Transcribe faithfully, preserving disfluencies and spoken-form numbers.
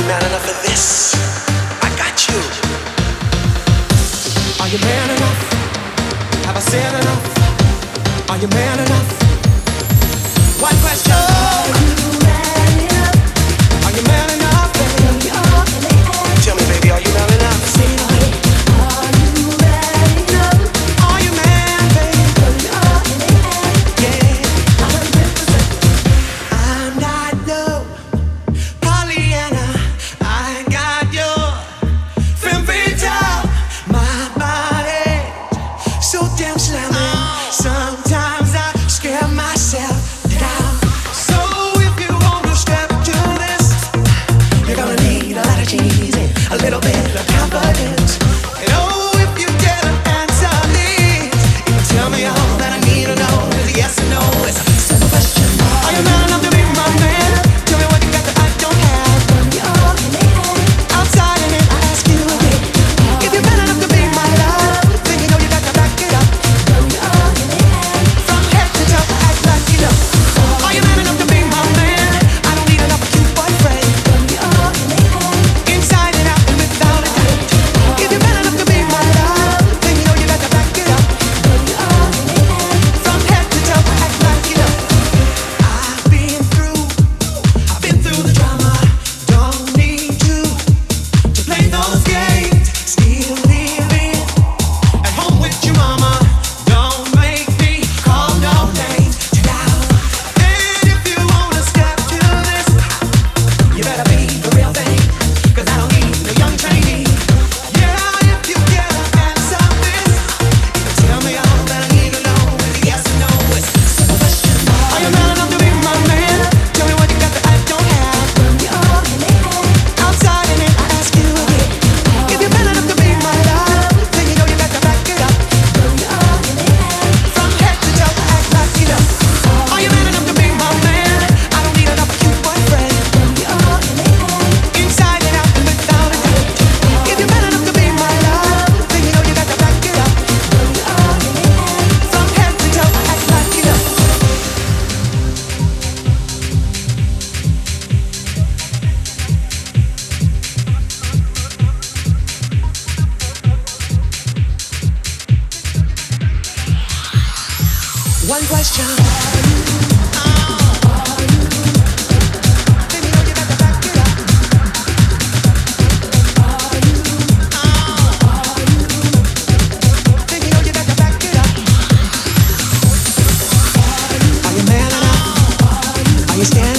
man enough for this? I got you. Are you man enough? Have I said enough? Are you man enough? One question. Are you man enough? Are you man enough, baby? Tell me, baby, are you man enough? Say it again. Are you man enough? Are you man, baby? Yeah. I'm not no Pollyanna. I got your femme fatale. My body so damn slamming. Sometimes I scare myself down. So if you wanna step to this, you're gonna need a lot of cheese and a little bit of confidence. And oh, if you get an answer, please, you can tell me all that I need to know. Cause yes or no is a simple question. Are you man enough to be my man? Tell me what you got that I don't have. Outside and in, I ask you again. If you're man enough to be my love, then you know you got to back it up. From head to toe, act like you know. Are you man enough to be my man? I don't need another cute boyfriend. Inside and out and without a doubt. If you're man enough to be my love, then you know you got to back it up. From head to toe, act like you know. I've been through, I've been through the drama. Don't need to to play those games. Still living at home with your mama. Don't make me call no names. Down. And if you wanna step to this, you better be the real thing. Cause I don't need no young trainee. Yeah, if you get an answer this, you can tell me all that I need to know. Yes or no, it's a simple question. Are you man enough to be my man? Tell me what you got that I don't have. Outside and in, I ask you again. If you're man enough to be my love, then you know you got to back it up. From head to toe, act like you know. Are you man enough to be my man? I don't need another cute boyfriend. Inside and out and without a doubt. If you're man enough to be my love, then you know you got to back it up. From head to toe, act like you know. One question. Then you know you got to back it up. Then you know you got to back it up. Are you man enough? Are you standing?